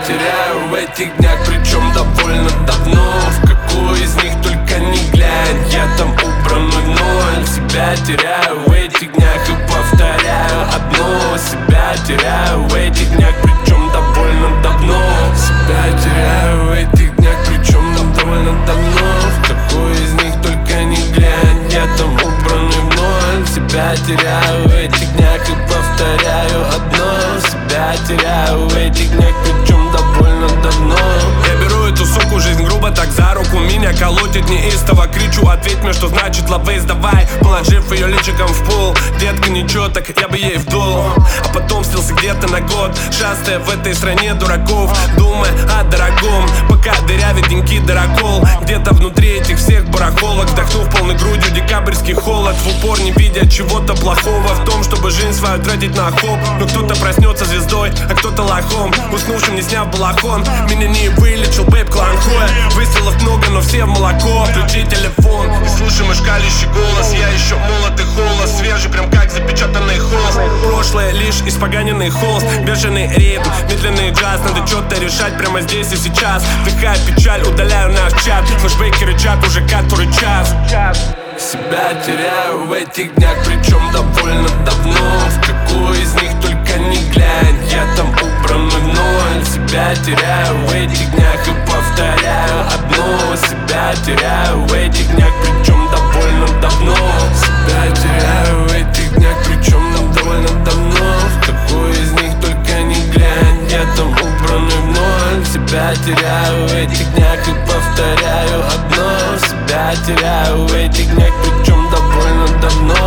теряю в этих днях, причем довольно давно. В какую из них только не глянь, я там убран в ноль. Себя теряю в этих днях и повторяю одно. Себя теряю в этих днях, причем довольно давно. Себя теряю в этих днях, причем довольно давно. В какую из них только не глянь, я там убран в ноль. Себя теряю в этих днях и повторяю одно. Себя теряю в этих днях, причем довольно давно. Я беру эту суку, жизнь грубо так за руку. Меня колотит неистово, кричу: ответь мне, что значит лавейс, давай. Положив ее личиком в пол, детка, ничего, так я бы ей вдул. А потом слился где-то на год, шастая в этой стране дураков, думая о дорогом, пока дырявит деньги дорогол. Где-то внутри этих всех барахолок, вдохнув полной грудью декабрьский холод, в упор не видя чего-то плохого в том, чтобы жизнь свою тратить на хоп. Но кто-то проснется звездой, а кто-то лохом, уснувшим не сняв балахон. Меня не вылечил бэйб кланхуя. Выстрелов много, но все в молоко. Включи телефон и слушай мой шкалящий голос. Я еще молод и холод, свежий, прям как запечатанный холст. Прошлое лишь испоганенный холст, бешеный ритм, медленный джаз. Надо что-то решать прямо здесь и сейчас. Вдыхаю печаль, удаляю наш чат. Флэшбэки рычат уже который час. Себя теряю в этих днях, причем довольно давно. В какую из них только не глянь, я там убран в ноль. Себя теряю в этих днях и повторяю одно. Себя теряю в этих днях, причем довольно давно. Себя теряю в этих днях, причем довольно давно. В какую из них только не глянь, я там убран в ноль. Себя теряю в этих днях и повторяю одно. Себя теряю в этих днях, причем довольно давно.